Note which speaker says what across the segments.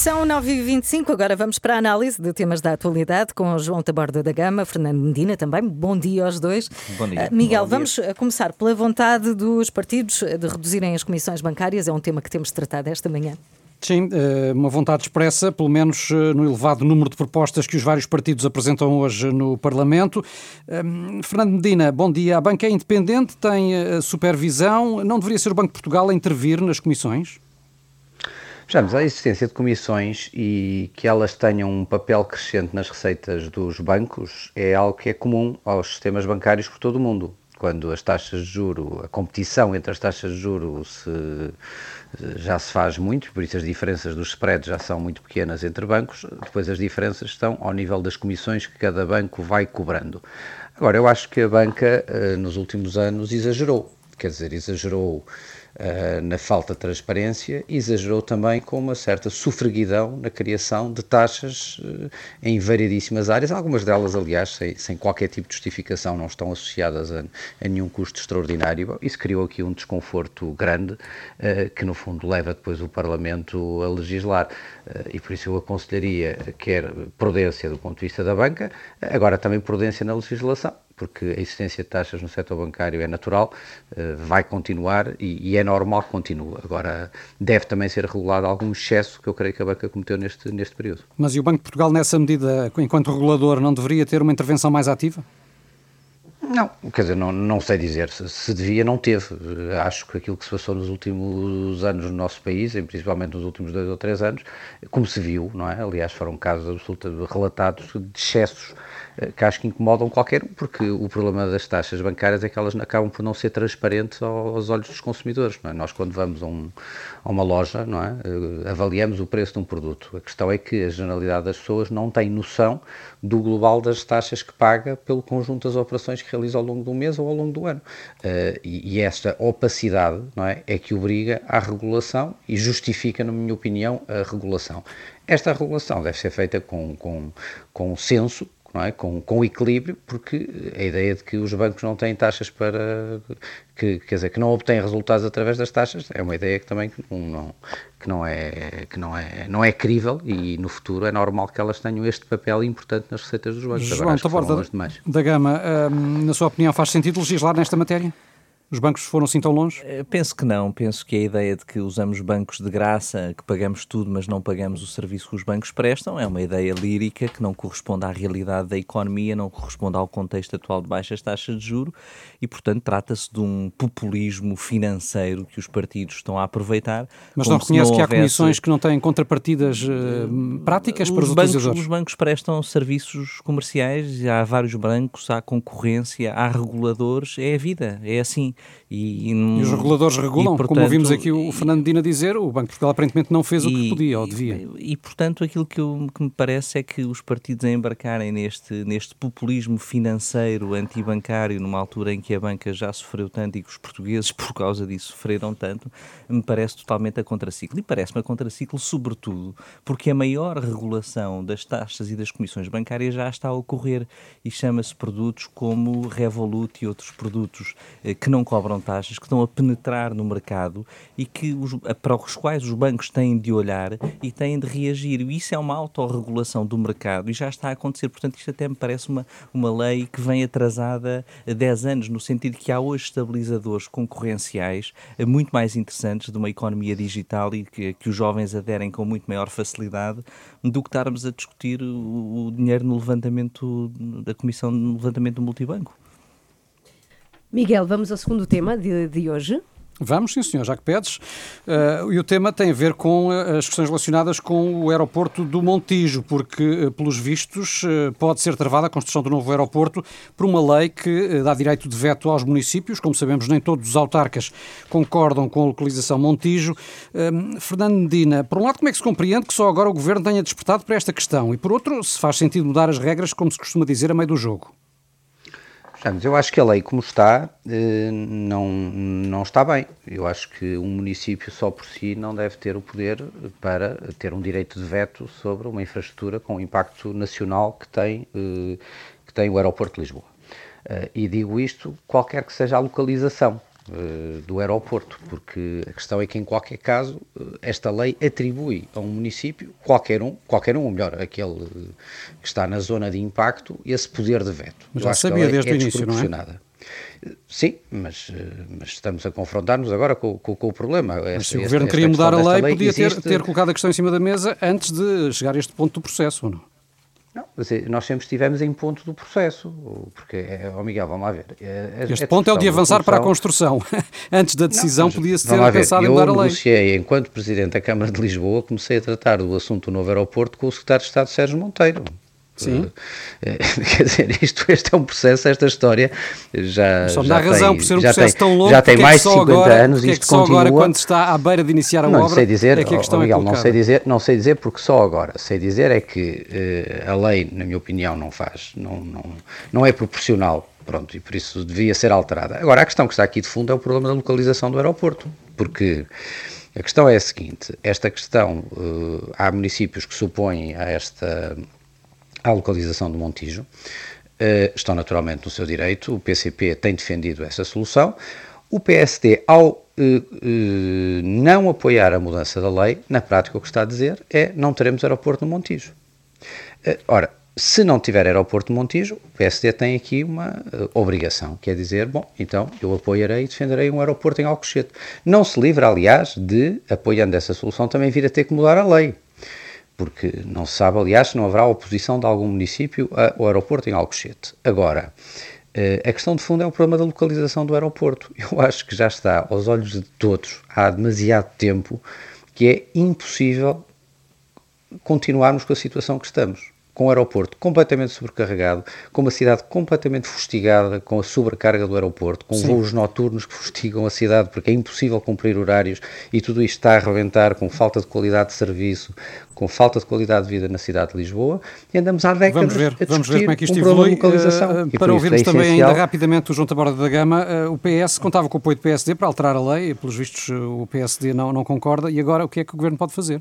Speaker 1: São 9h25, agora vamos para a análise de temas da atualidade com o João Taborda da Gama, Fernando Medina também. Bom dia aos dois.
Speaker 2: Bom dia.
Speaker 1: Miguel,
Speaker 2: Bom dia.
Speaker 1: Vamos começar pela vontade dos partidos de reduzirem as comissões bancárias. É um tema que temos tratado esta manhã.
Speaker 3: Sim, uma vontade expressa, pelo menos no elevado número de propostas que os vários partidos apresentam hoje no Parlamento. Fernando Medina, bom dia. A banca é independente, tem supervisão. Não deveria ser o Banco de Portugal a intervir nas comissões?
Speaker 2: Vejamos, a existência de comissões e que elas tenham um papel crescente nas receitas dos bancos é algo que é comum aos sistemas bancários por todo o mundo. Quando as taxas de juro, a competição entre as taxas de juro já se faz muito, por isso as diferenças dos spreads já são muito pequenas entre bancos, depois as diferenças estão ao nível das comissões que cada banco vai cobrando. Agora, eu acho que a banca nos últimos anos exagerou na falta de transparência, exagerou também com uma certa sofreguidão na criação de taxas em variedíssimas áreas, algumas delas, aliás, sem qualquer tipo de justificação, não estão associadas a nenhum custo extraordinário. Isso criou aqui um desconforto grande, que no fundo leva depois o Parlamento a legislar, e por isso eu aconselharia quer prudência do ponto de vista da banca, agora também prudência na legislação, porque a existência de taxas no setor bancário é natural, vai continuar e é normal que continue. Agora, deve também ser regulado algum excesso que eu creio que a banca cometeu neste período.
Speaker 3: Mas e o Banco de Portugal, nessa medida, enquanto regulador, não deveria ter uma intervenção mais ativa?
Speaker 2: Não, quer dizer, não sei dizer. Se devia, não teve. Acho que aquilo que se passou nos últimos anos no nonos país, principalmente nos últimos 2 ou 3 anos, como se viu, não é? Aliás, foram casos absolutamente relatados de excessos que acho que incomodam qualquer um, porque o problema das taxas bancárias é que elas acabam por não ser transparentes aos olhos dos consumidores, não é? Nós, quando vamos a uma loja, não é? Avaliamos o preço de um produto. A questão é que a generalidade das pessoas não tem noção do global das taxas que paga pelo conjunto das operações que realiza ao longo do mês ou ao longo do ano. E esta opacidade, não é que obriga à regulação e justifica, na minha opinião, a regulação. Esta regulação deve ser feita com senso, não é? Com equilíbrio, porque a ideia de que os bancos não têm taxas quer dizer, que não obtêm resultados através das taxas, é uma ideia que também não é crível, e no futuro é normal que elas tenham este papel importante nas receitas dos bancos.
Speaker 3: João Taborda da Gama, na sua opinião, faz sentido legislar nesta matéria? Os bancos foram assim tão longe?
Speaker 4: Penso que não. Penso que a ideia de que usamos bancos de graça, que pagamos tudo, mas não pagamos o serviço que os bancos prestam, é uma ideia lírica que não corresponde à realidade da economia, não corresponde ao contexto atual de baixas taxas de juro e, portanto, trata-se de um populismo financeiro que os partidos estão a aproveitar.
Speaker 3: Mas não reconhece que há comissões que não têm contrapartidas práticas para os utilizadores?
Speaker 4: Os bancos prestam serviços comerciais, há vários bancos, há concorrência, há reguladores, é a vida, é assim.
Speaker 3: E os reguladores regulam, portanto, como ouvimos aqui o Fernando Medina dizer, o Banco de Portugal aparentemente não fez o que podia ou devia.
Speaker 4: E portanto, aquilo que me parece é que os partidos a embarcarem neste populismo financeiro antibancário, numa altura em que a banca já sofreu tanto e que os portugueses, por causa disso, sofreram tanto, me parece totalmente a contraciclo. E parece-me a contraciclo, sobretudo, porque a maior regulação das taxas e das comissões bancárias já está a ocorrer e chama-se produtos como Revolut e outros produtos que não cobram taxas, que estão a penetrar no mercado e para os quais os bancos têm de olhar e têm de reagir. E isso é uma autorregulação do mercado e já está a acontecer. Portanto, isto até me parece uma lei que vem atrasada há 10 anos, no sentido que há hoje estabilizadores concorrenciais muito mais interessantes de uma economia digital e que os jovens aderem com muito maior facilidade do que estarmos a discutir o dinheiro no levantamento da Comissão no levantamento do multibanco.
Speaker 1: Miguel, vamos ao segundo tema de hoje.
Speaker 3: Vamos, sim senhor, já que pedes. E o tema tem a ver com as questões relacionadas com o aeroporto do Montijo, porque, pelos vistos, pode ser travada a construção do novo aeroporto por uma lei que dá direito de veto aos municípios. Como sabemos, nem todos os autarcas concordam com a localização Montijo. Fernando Medina, por um lado, como é que se compreende que só agora o Governo tenha despertado para esta questão? E por outro, se faz sentido mudar as regras, como se costuma dizer, a meio do jogo?
Speaker 2: Eu acho que a lei como está não está bem. Eu acho que um município só por si não deve ter o poder para ter um direito de veto sobre uma infraestrutura com impacto nacional que tem o aeroporto de Lisboa. E digo isto, qualquer que seja a localização. do aeroporto, porque a questão é que, em qualquer caso, esta lei atribui a um município, qualquer um, ou melhor, aquele que está na zona de impacto, esse poder de veto.
Speaker 3: Mas já sabia desde o início, não é?
Speaker 2: Sim, mas estamos a confrontar-nos agora com o problema.
Speaker 3: Mas se o Governo queria mudar a lei, podia ter colocado a questão em cima da mesa antes de chegar a este ponto do processo, ou não?
Speaker 2: Não, nós sempre estivemos em ponto do processo, porque, Miguel, vamos lá ver.
Speaker 3: Este ponto é o de avançar para a construção. Antes da decisão podia-se ter pensado em mudar a lei.
Speaker 2: Eu negociei, enquanto Presidente da Câmara de Lisboa, comecei a tratar do assunto do novo aeroporto com o Secretário de Estado Sérgio Monteiro.
Speaker 3: Sim.
Speaker 2: Quer dizer, este é um processo, esta história já
Speaker 3: só me dá razão, por ser um processo tão longo,
Speaker 2: já tem mais de 50 anos, isto continua.
Speaker 3: Agora, quando está à beira de iniciar a obra,
Speaker 2: sei dizer,
Speaker 3: é que a questão
Speaker 2: Miguel,
Speaker 3: é colocada.
Speaker 2: não sei dizer porque só agora, sei dizer é que a lei, na minha opinião, não é proporcional, pronto, e por isso devia ser alterada. Agora, a questão que está aqui de fundo é o problema da localização do aeroporto, porque a questão é a seguinte, esta questão, há municípios que se opõem à localização do Montijo, estão naturalmente no seu direito, o PCP tem defendido essa solução, o PSD, ao não apoiar a mudança da lei, na prática o que está a dizer é não teremos aeroporto no Montijo. Ora, se não tiver aeroporto no Montijo, o PSD tem aqui uma obrigação, que é dizer, bom, então eu apoiarei e defenderei um aeroporto em Alcochete. Não se livra, aliás, de, apoiando essa solução, também vir a ter que mudar a lei. Porque não se sabe, aliás, se não haverá oposição de algum município ao aeroporto em Alcochete. Agora, a questão de fundo é o problema da localização do aeroporto. Eu acho que já está aos olhos de todos, há demasiado tempo, que é impossível continuarmos com a situação que estamos. Com o aeroporto completamente sobrecarregado, com uma cidade completamente fustigada, com a sobrecarga do aeroporto, com voos noturnos que fustigam a cidade porque é impossível cumprir horários e tudo isto está a arrebentar com falta de qualidade de serviço, com falta de qualidade de vida na cidade de Lisboa e andamos há décadas
Speaker 3: vamos ver como é que isto
Speaker 2: evolui.
Speaker 3: Localização. Para ouvirmos também ainda rapidamente o João Taborda da Gama, o PS contava com o apoio do PSD para alterar a lei e pelos vistos o PSD não concorda e agora o que é que o Governo pode fazer?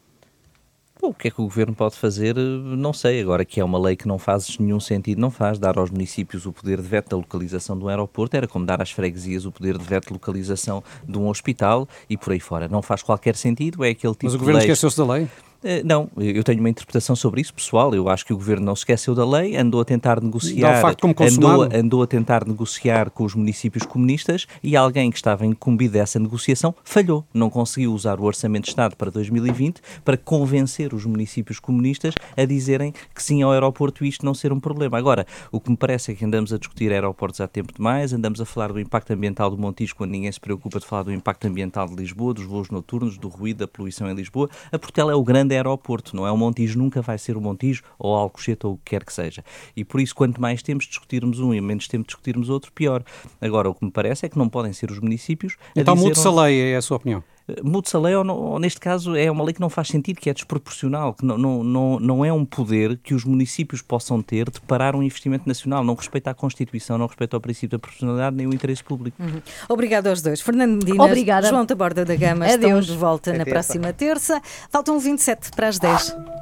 Speaker 4: O que é que o Governo pode fazer? Não sei. Agora que é uma lei que não faz nenhum sentido, não faz. Dar aos municípios o poder de veto da localização do aeroporto era como dar às freguesias o poder de veto de localização de um hospital e por aí fora. Não faz qualquer sentido. É aquele tipo de lei.
Speaker 3: Mas o Governo esqueceu-se da lei?
Speaker 4: Não, eu tenho uma interpretação sobre isso, pessoal. Eu acho que o Governo não se esqueceu da lei, andou a tentar negociar, andou a tentar negociar com os municípios comunistas e alguém que estava incumbido dessa negociação falhou. Não conseguiu usar o Orçamento de Estado para 2020 para convencer os municípios comunistas a dizerem que sim ao aeroporto e isto não ser um problema. Agora, o que me parece é que andamos a discutir aeroportos há tempo demais, andamos a falar do impacto ambiental do Montijo quando ninguém se preocupa de falar do impacto ambiental de Lisboa, dos voos noturnos, do ruído, da poluição em Lisboa. A Portela é o grande aeroporto, não é? O Montijo nunca vai ser o Montijo ou Alcochete ou o que quer que seja. E por isso, quanto mais tempo discutirmos um e menos tempo discutirmos outro, pior. Agora, o que me parece é que não podem ser os municípios a
Speaker 3: então mude-se a lei, é a sua opinião?
Speaker 4: Mude-se a lei ou neste caso é uma lei que não faz sentido, que é desproporcional, que não é um poder que os municípios possam ter de parar um investimento nacional, não respeita a Constituição, não respeita o princípio da proporcionalidade nem o interesse público.
Speaker 1: Obrigada aos dois. Fernando Medina, João Taborda da Gama estão de volta na próxima terça. Faltam 27 para as 10.